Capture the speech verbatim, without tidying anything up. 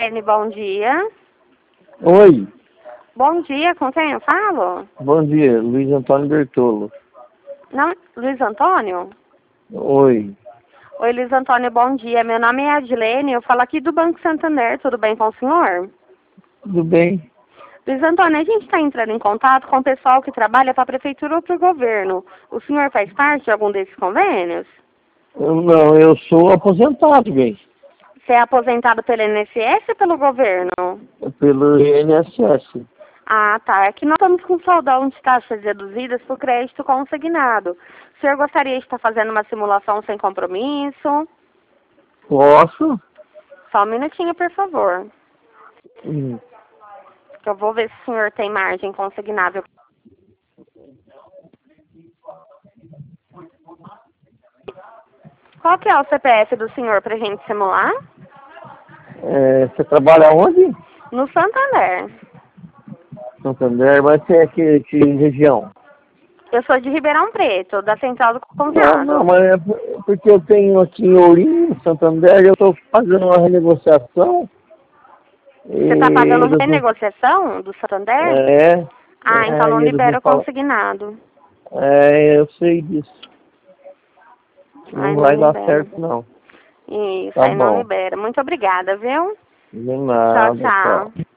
N, bom dia. Oi. Bom dia, com quem eu falo? Bom dia, Luiz Antônio Bertolo. Não, Luiz Antônio? Oi. Oi, Luiz Antônio, bom dia. Meu nome é Adilene, eu falo aqui do Banco Santander, tudo bem com o senhor? Tudo bem? Luiz Antônio, a gente está entrando em contato com o pessoal que trabalha para a prefeitura ou para o governo. O senhor faz parte de algum desses convênios? Eu, não, eu sou aposentado, bem. Você é aposentado pelo I N S S ou pelo governo? Pelo I N S S. Ah, tá. É que nós estamos com saudão de taxas reduzidas por crédito consignado. O senhor gostaria de estar fazendo uma simulação sem compromisso? Posso? Só um minutinho, por favor. Hum. Que eu vou ver se o senhor tem margem consignável. Qual que é o C P F do senhor para a gente simular? É, você trabalha onde? No Santander. Santander, mas você é que, que região? Eu sou de Ribeirão Preto, da Central do Não, Confiado. não, mas é por- porque eu tenho aqui em Ourinho, Santander, eu estou fazendo uma renegociação. Você está pagando E eles não- renegociação do Santander? É, Ah, então é, não e eles não libera o falam. consignado. É, eu sei disso. Ai, Não não vai dar libera. certo, não. Isso, Tá aí não bom. libera. Muito obrigada, viu? De Tchau, nada, tchau. tchau.